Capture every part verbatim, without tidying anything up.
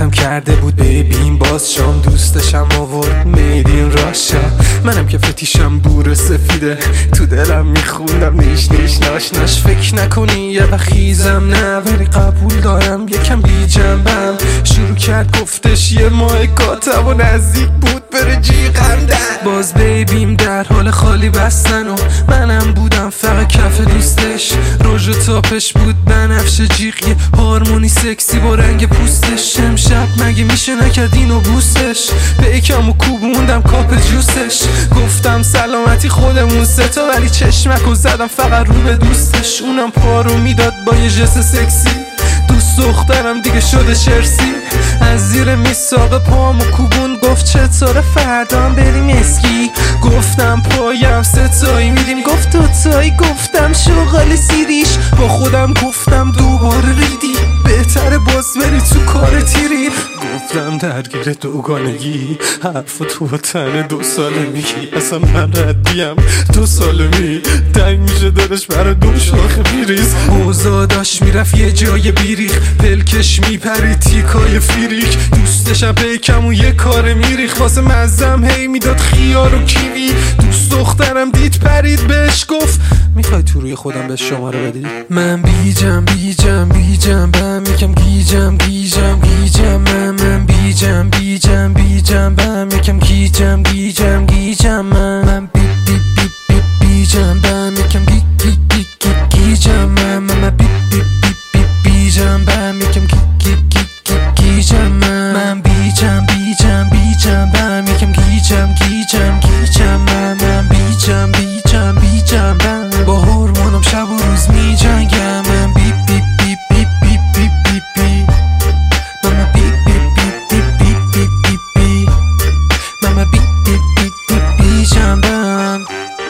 دلم کرده بود ببین باز شام دوستشم آورد میدین راشا. منم که فتیشم بور سفیده تو دلم میخوندم نیش نیش ناش ناش. فکر نکنی یه بخیزم نه ولی قبول دارم یکم بی جنبم. شروع کرد گفتش یه ماه کاتم و نزدیک بود بره جیغم در. باز بیبیم در حال خالی بستن و منم بودم فقط کف دوستش. روژ و تاپش بود بنفش جیغ یه هارمونی سکسی با رنگ پوستش. امشب مگه میشه نکرد اینو بوستش. پیکم و کوبوندم کاپ جوستش. گفتم سلامتی خودمون ستا ولی چشمک و زدم فقط رو به دوستش. اونم پارو میداد با یه جست سکسی. دوست دخترم دیگه شده شرسی. از زیر میساق پامو کوبون گفت چطوره فردا هم بریم اسکی. گفتم پایم ستایی میریم گفت دوتایی. گفتم شغال سیریش با خودم گفتم دوباره ریدی بهتره باز بری تو کار تیری. گفتم درگیر دوگانگی حرف تو تن دو ساله میگی اصلا من ردیم دو ساله می دنگ میشه دارش برای دو شاخ بیریز. اوزا داشت میرفت یه جای بیریخ پلکش میپری تیکای فیریک. دوستشم پیکم و یه کار میریخ واسه مزم هی میداد خیار و کیوی. دوست دخترم دید پرید بهش گفت میخوای تو روی خودم به شماره بدی. من بیجم بیجم بیجم بهم یکم گیجم گیجم گیجم من من بیجم بیجم بیجم بهم یکم گیجم گیجم گیجم من من بی بی بی بی بیجم بهم یکم گی گی گی گی گیجم من من بی بی بی بی بیجم بهم یکم گی گی گی گی گیجم من من بیجم بیجم بیجم بهم یکم گیجم گیجم گیجم من من بیجم بیجم بیجم بهم با هورمونم شب و روز میجنگم. من بی بی بی بی بی بی بی بی ماما بی بی بی بی بی بی بی بی ماما بی بی بی بی بیجم بهم.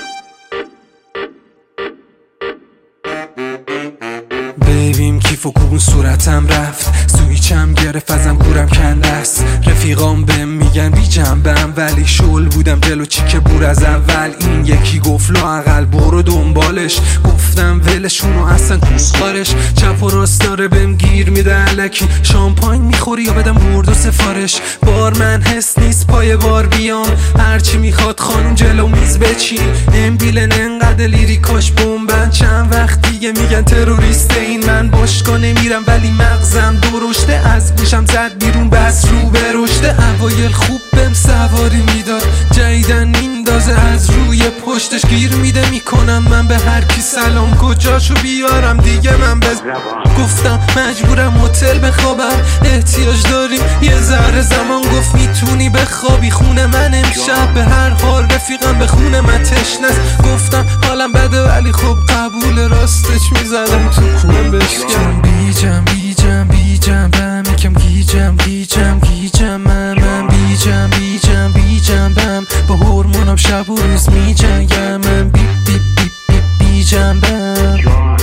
بیبیم کیف و کوبون صورتم رفت سویچم گرفت ازم گورم کنده است. رفیقام بهم میگن بی جنبم ولی شل بودم جلو چیک بور از اول. این یکی گفت لااقل برو دنبالش. گفتم ولشونو اصلا کوسخارش. چپ و راست داره بهم گیر میده الکی. شامپاین میخوری یا بدم برد و سفارش. بار من حس نیست پای بار بیام هرچی میخواد خانوم جلو میز بچین. امبیلن انقدر لیریکاش بومبن چند وقت دیگه میگن تروریست این. من باشگاه نمیرم ولی مغزم درشته از گوشم زد بیرون بس رو به رشته. اوایل خوب بهم سواری میداد جدیدن میندازه از روی پشتش. گیر میده میکنم من به هر کی سلام کجاشو بیارم دیگه من بز. گفتم مجبورم هتل بخوابم احتیاج داریم یه ذره زمان. گفت میتونی بخوابی خونه من امشب به هر حال رفیقم به خونه من تشنست. گفتم حالم بده ولی خب قبول راستش میزدم تو کونم بشکم. بیجم بیجم بیجم بهم یکم گیجم گیجم گیجم من من بیجم بیجم بیجم بهم با هورمونم شب و روز میجنگم. من بی بی بی بی بیجم بهم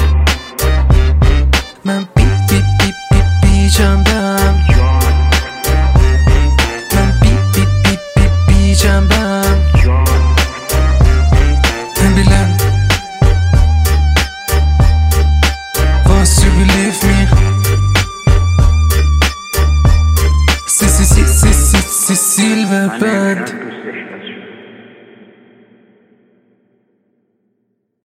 من بی بی بی بی بیجم بهم من بی بی بی بی بیجم بهم. امبیلن Once you believe me Si si si si si si Silver Band